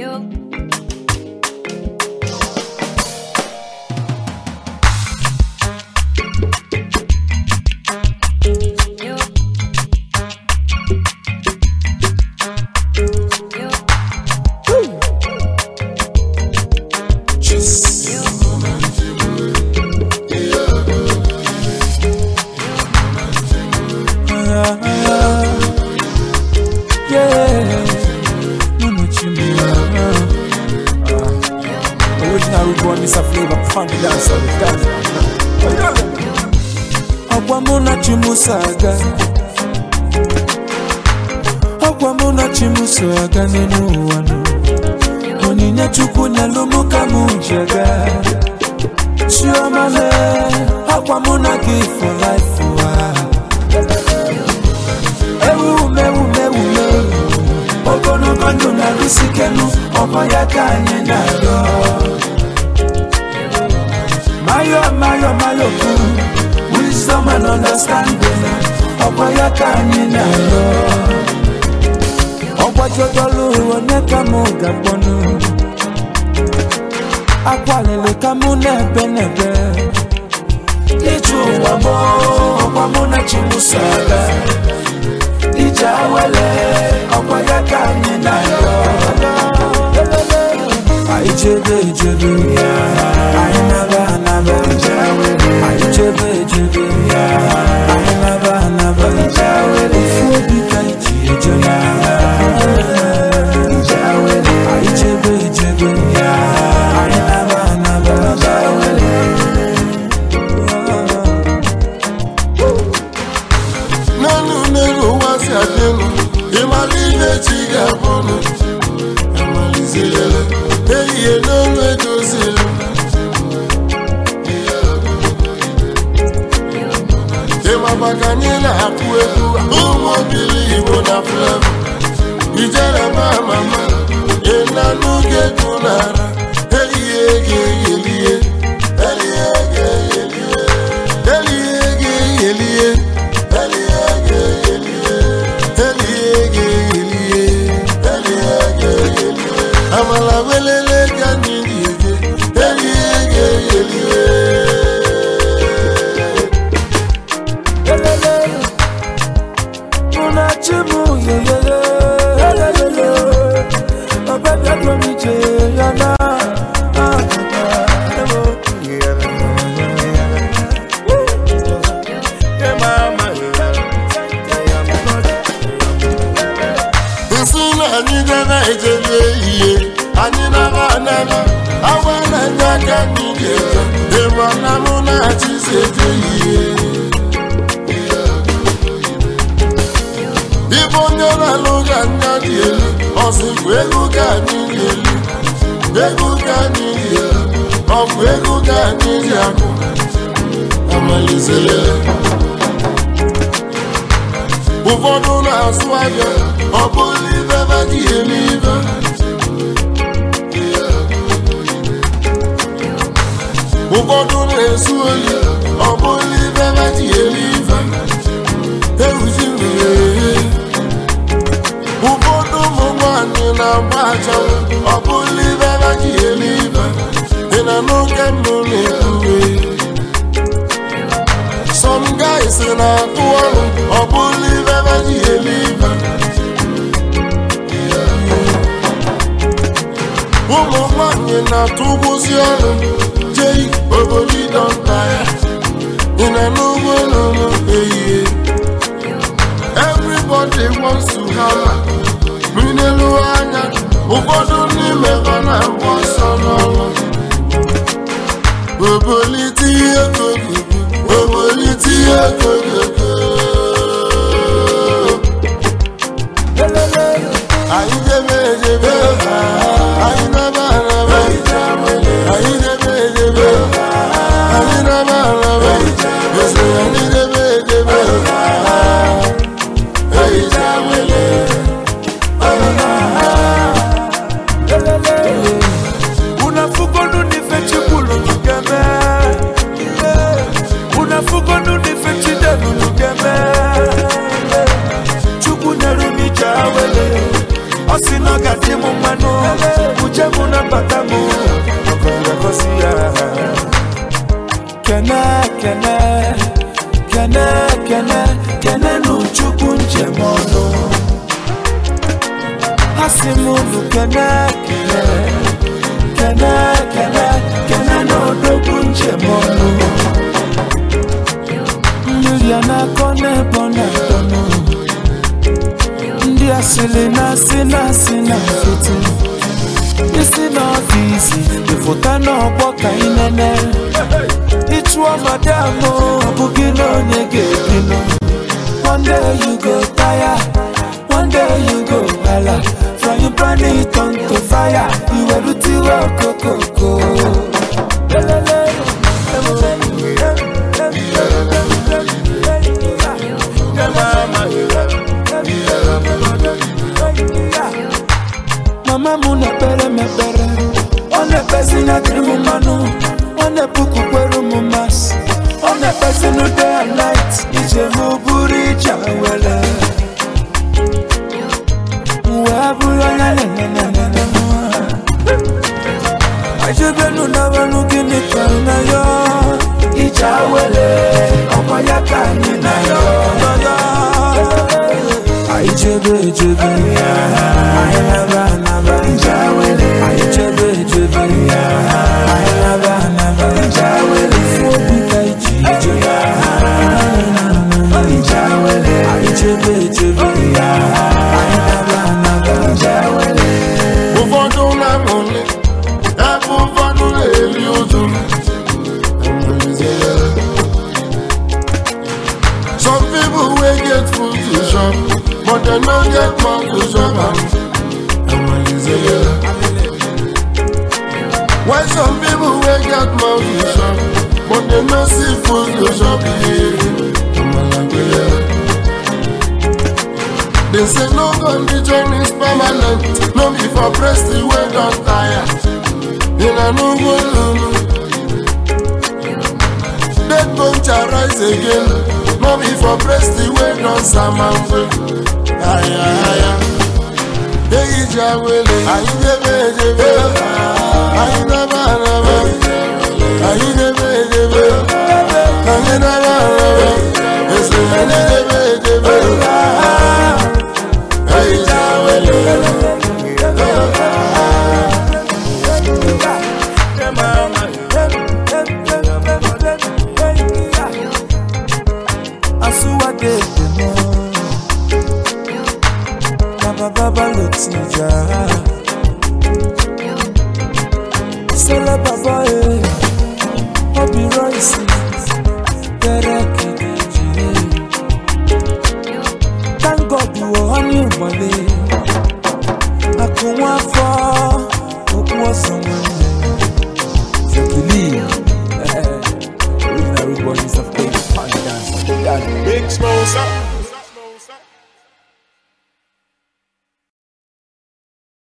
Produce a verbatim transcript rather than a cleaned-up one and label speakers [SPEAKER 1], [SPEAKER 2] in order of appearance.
[SPEAKER 1] Saga Okwamuna chimusaga nenu wanu Oninya chukunya lumuka mujaga Chiomale Okwamuna give for life wa Ewu mewu mewu mewu Ogono gondo na rusikenu Okoya kanye nado Mayo mayo mayo ku Wisdom and understanding Okwaya kanye na yo Okwajodolu oneka muga ponu Akwalele kamu nebe nebe Iju wamo Okwamuna chimusaga Ija wale Okwaya kanye na yo Aijebe ijebe Ainaba anaba Aijebe ijebe Ainaba anaba Ufubi kaiji ejona Aijebe ijebe Ainaba anaba
[SPEAKER 2] Nanu nenu wasi adenu Imaline chiga bono Amalizele Eye nonu edozele Bakanyela akueku umo bili ibona flev Ijere mama mama Ena nuge kunara Eliege elie Eliege elie Eliege elie Eliege elie Eliege elie Eliege elie Amala welele kanyilige Eliege elie
[SPEAKER 1] Chimu ye ye ye ye ye ye Obe bia komi che yana
[SPEAKER 2] Nsuna anyiga na ejele iye Anyina ba nana Awana nyaka nigeta Ema namuna chisete iye Ibonyela luga nyadi elu Osifu egu gani elu Egu gani elu Ofu egu gani yaku Amalizele Ufodu na aswaga Obulive vadi elive Ufodu na esuoli Obulive vadi elive Eujimile Ufodu mwani na macha Obulive vadi elive Ina nuke mnune kuwe Some guys in a tuwalu Obulive vadi elive Umo mwani na tubuzionu Jay, Oboli don't tire Ina nuwe nuno eye Everybody wants to have Minelu anya Ufodu ni mevana wasanolo Oboliti yekogu Oboliti yekogu Aidebe debe Ainaba anaba Aidebe debe Ainaba anaba Yose aidebe debe
[SPEAKER 1] Unafukono nife chikulu kigeme Unafukono nife chide mano uje muna batamu okonga kosia kene kene kene kene kene no chukwu nchemono hasimulu kene kene kene kene kene no dogu nchemono Juliana kone bona tono Ndi asili na sina sina fiti Isi na ofisi Ifuta na oboka inene Ichua madamo Abugino nyege pino One day you go tire One day you go hala From you burn it on to fire You will do tiwa koko Mama muna pere me pere One pesi na trimu manu One puku kweru mumas One pesi no day and night Ije muburi chawele Uwabula na na na na na na Ajebe nuna wanu gini kana yo Ichawele Omo yaka nina yo Ajebe jebe Ayaba naba Ichawele Ajebe jebe Ayaba naba Ichawele Fobuka ichi Ichawele Ajebe jebe Ayaba naba Ichawele
[SPEAKER 2] Ufodu na mole Ebu ufodu na eli ozu Some people will get food to shop, but they don't get money to shop. Why some people will get money to shop, but they don't see food to shop? They say no condition is permanent, no be for press the way don't tire. In a no go dead bone shall rise again. No be for breast the way don't samamwe. Aya aya. Hey Jawele, ayi debe debe. Ayi daba daba. Ayi debe debe. Ayi daba daba. Ese ayi debe debe. Hey Jawele.
[SPEAKER 1] Baba lotija Sele baba e Obi Royce Tere kidiji Thank God you are on your money Akunwa fo Okuwa someone Sekili Original root boys of K Dance
[SPEAKER 2] Big Smosa